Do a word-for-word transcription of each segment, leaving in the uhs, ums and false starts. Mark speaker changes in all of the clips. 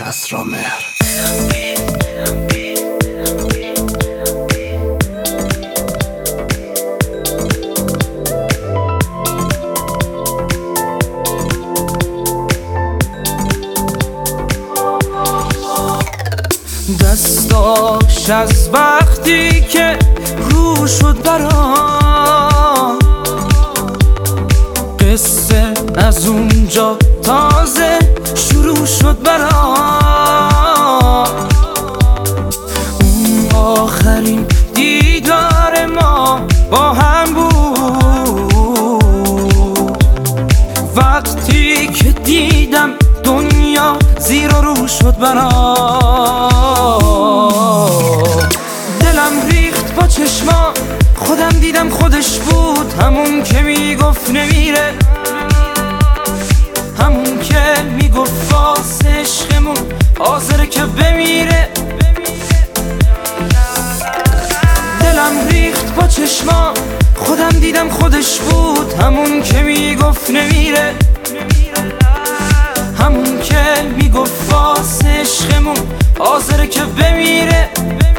Speaker 1: اسرامهر.
Speaker 2: دستاش از وقتی که رو شد برام، قصه از اونجا تازه شروع شد برام. اون آخرین دیدار ما با هم بود، وقتی که دیدم دنیا زیر و رو شد برام. دلم ریخت با چشما، خودم دیدم خودش بود، همون که میگفت نمیره، همون که میگفت واسه عشقمون حاضره که بمیره. دلم ریخت با چشما، خودم دیدم خودش بود، همون که میگفت نمیره، همون که میگفت واسه عشقمون حاضره که بمیره.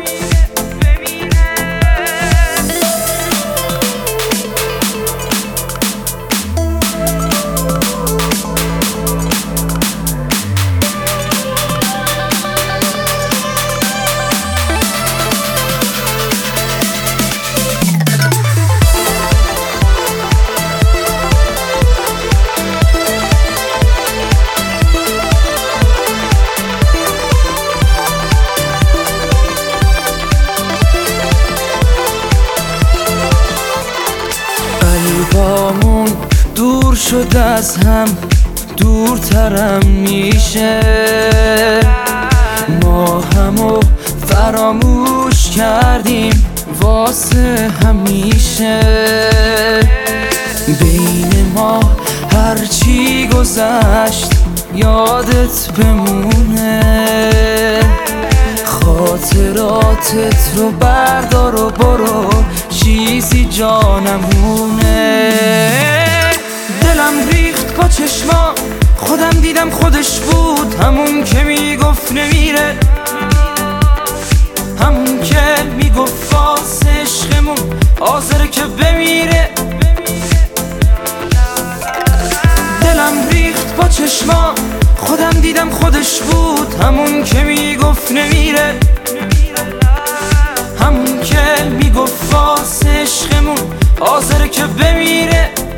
Speaker 2: قلبامون دور شد از هم، دورترم میشه، ما همو فراموش کردیم واسه همیشه. بین ما هرچی گذشت یادت بمونه، خاطراتت رو بردار و برو، چیزی جانمونه. دلم ریخت با چشما، خودم دیدم خودش بود، همون که میگفت نمیره، همون که میگفت واسه عشقمون حاضره که بمیره. دلم ریخت با چشما، خودم دیدم خودش بود، همون که میگفت نمیره، همون که میگفت واسه عشقمون حاضره که بمیره.